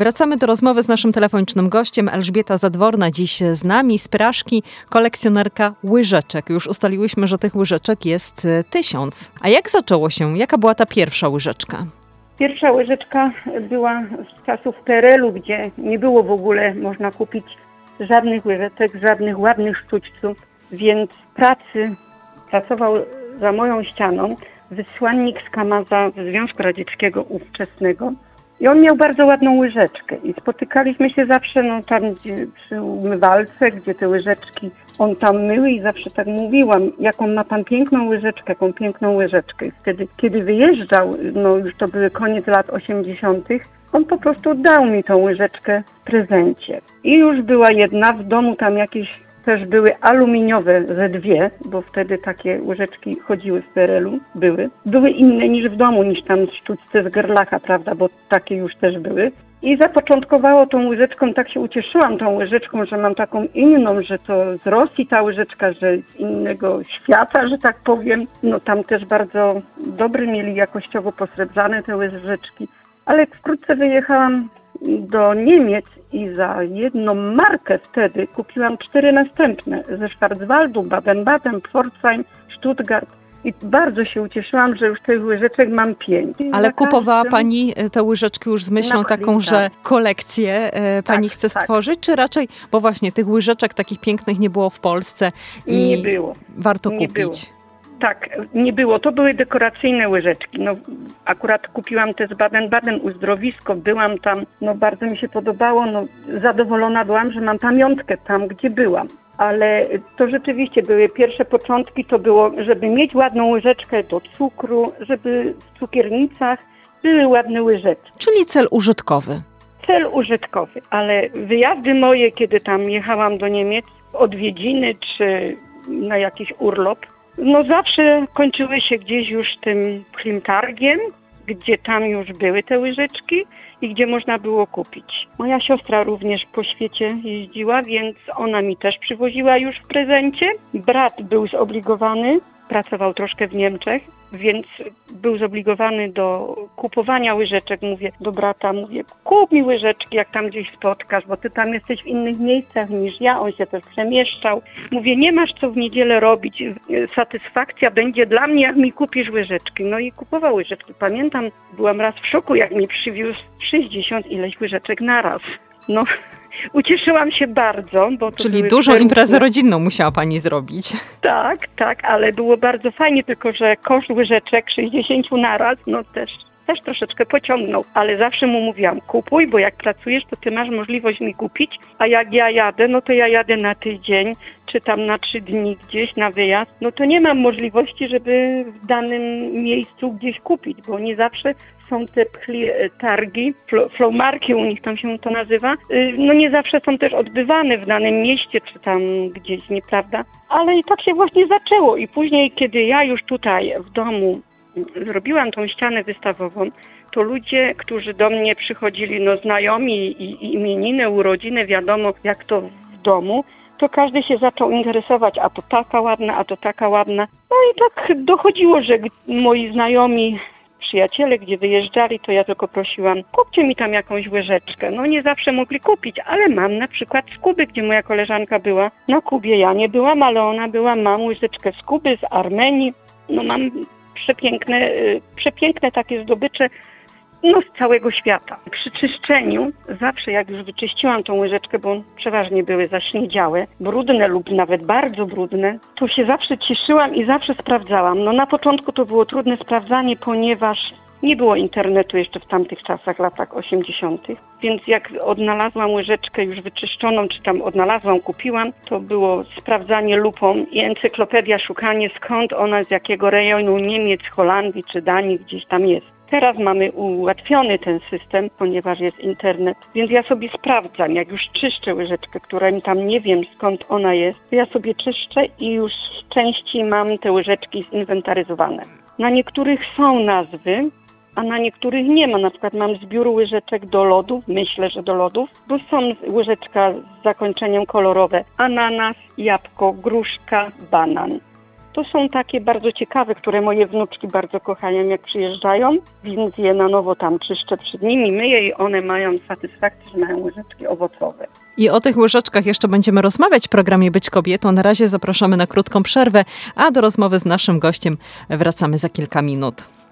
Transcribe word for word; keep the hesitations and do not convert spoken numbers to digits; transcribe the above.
Wracamy do rozmowy z naszym telefonicznym gościem. Elżbieta Zadworna dziś z nami, z Praszki, kolekcjonerka łyżeczek. Już ustaliłyśmy, że tych łyżeczek jest tysiąc. A jak zaczęło się? Jaka była ta pierwsza łyżeczka? Pierwsza łyżeczka była z czasów P R L u, gdzie nie było w ogóle można kupić żadnych łyżeczek, żadnych ładnych sztućców, więc w pracy pracował za moją ścianą wysłannik z Kamaza ze Związku Radzieckiego ówczesnego i on miał bardzo ładną łyżeczkę i spotykaliśmy się zawsze no, tam gdzie, przy umywalce, gdzie te łyżeczki on tam mył i zawsze tak mówiłam, jaką ma pan piękną łyżeczkę, jaką piękną łyżeczkę. I wtedy, kiedy wyjeżdżał, no już to były koniec lat osiemdziesiątych, on po prostu dał mi tą łyżeczkę w prezencie. I już była jedna, w domu tam jakieś też były aluminiowe ze dwie, bo wtedy takie łyżeczki chodziły w P R L u, były. Były inne niż w domu, niż tam sztućce z Gerlacha, prawda, bo takie już też były. I zapoczątkowało tą łyżeczką, tak się ucieszyłam tą łyżeczką, że mam taką inną, że to z Rosji ta łyżeczka, że z innego świata, że tak powiem. No tam też bardzo dobre mieli jakościowo posrebrzane te łyżeczki. Ale wkrótce wyjechałam do Niemiec i za jedną markę wtedy kupiłam cztery następne ze Schwarzwaldu, Baden-Baden, Pforzheim, Stuttgart. I bardzo się ucieszyłam, że już tych łyżeczek mam pięć. Ale kupowała Pani te łyżeczki już z myślą taką, że kolekcję e, Pani tak, chce tak. stworzyć, czy raczej, bo właśnie tych łyżeczek takich pięknych nie było w Polsce i nie było. warto nie kupić. Było. Tak, nie było. To były dekoracyjne łyżeczki. No, akurat kupiłam te z Baden-Baden, uzdrowisko, byłam tam, no bardzo mi się podobało, no zadowolona byłam, że mam pamiątkę tam, gdzie byłam. Ale to rzeczywiście były pierwsze początki, to było, żeby mieć ładną łyżeczkę do cukru, żeby w cukiernicach były ładne łyżeczki. Czyli cel użytkowy. Cel użytkowy, ale wyjazdy moje, kiedy tam jechałam do Niemiec, odwiedziny czy na jakiś urlop, no zawsze kończyły się gdzieś już tym Klimtargiem, gdzie tam już były te łyżeczki i gdzie można było kupić. Moja siostra również po świecie jeździła, więc ona mi też przywoziła już w prezencie. Brat był zobligowany, pracował troszkę w Niemczech, więc był zobligowany do kupowania łyżeczek. Mówię do brata, mówię, kup mi łyżeczki, jak tam gdzieś spotkasz, bo ty tam jesteś w innych miejscach niż ja, on się też przemieszczał. Mówię, nie masz co w niedzielę robić, satysfakcja będzie dla mnie, jak mi kupisz łyżeczki. No i kupował łyżeczki. Pamiętam, byłam raz w szoku, jak mi przywiózł sześćdziesiąt ileś łyżeczek naraz. No, ucieszyłam się bardzo. Bo to Czyli dużą imprezę rodzinną musiała Pani zrobić. Tak, tak, ale było bardzo fajnie, tylko że koszt łyżeczek sześćdziesiąt naraz, no też, też troszeczkę pociągnął. Ale zawsze mu mówiłam, kupuj, bo jak pracujesz, to ty masz możliwość mi kupić, a jak ja jadę, no to ja jadę na tydzień, czy tam na trzy dni gdzieś na wyjazd, no to nie mam możliwości, żeby w danym miejscu gdzieś kupić, bo nie zawsze są te targi, flowmarki u nich tam się to nazywa, no nie zawsze są też odbywane w danym mieście, czy tam gdzieś, nieprawda? Ale i tak się właśnie zaczęło i później, kiedy ja już tutaj w domu zrobiłam tą ścianę wystawową, to ludzie, którzy do mnie przychodzili, no znajomi i, i imieniny, urodziny, wiadomo jak to w domu, to każdy się zaczął interesować, a to taka ładna, a to taka ładna. No i tak dochodziło, że moi znajomi, przyjaciele, gdzie wyjeżdżali, to ja tylko prosiłam, kupcie mi tam jakąś łyżeczkę. No nie zawsze mogli kupić, ale mam na przykład z Kuby, gdzie moja koleżanka była. Na Kubie ja nie byłam, ale ona była, mam łyżeczkę z Kuby, z Armenii. No mam przepiękne, przepiękne takie zdobycze, no z całego świata. Przy czyszczeniu, zawsze jak już wyczyściłam tą łyżeczkę, bo przeważnie były zaśniedziałe, brudne lub nawet bardzo brudne, to się zawsze cieszyłam i zawsze sprawdzałam. No na początku to było trudne sprawdzanie, ponieważ nie było internetu jeszcze w tamtych czasach, latach osiemdziesiątych. Więc jak odnalazłam łyżeczkę już wyczyszczoną, czy tam odnalazłam, kupiłam, to było sprawdzanie lupą i encyklopedia, szukanie skąd ona, z jakiego rejonu Niemiec, Holandii czy Danii gdzieś tam jest. Teraz mamy ułatwiony ten system, ponieważ jest internet, więc ja sobie sprawdzam, jak już czyszczę łyżeczkę, która mi tam nie wiem skąd ona jest, to ja sobie czyszczę i już z części mam te łyżeczki zinwentaryzowane. Na niektórych są nazwy, a na niektórych nie ma. Na przykład mam zbiór łyżeczek do lodów, myślę, że do lodów, bo są łyżeczka z zakończeniem kolorowe ananas, jabłko, gruszka, banan. To są takie bardzo ciekawe, które moje wnuczki bardzo kochają, jak przyjeżdżają, więc je na nowo tam czyszczę przed nimi, myję i one mają satysfakcję, że mają łyżeczki owocowe. I o tych łyżeczkach jeszcze będziemy rozmawiać w programie Być Kobietą. Na razie zapraszamy na krótką przerwę, a do rozmowy z naszym gościem wracamy za kilka minut.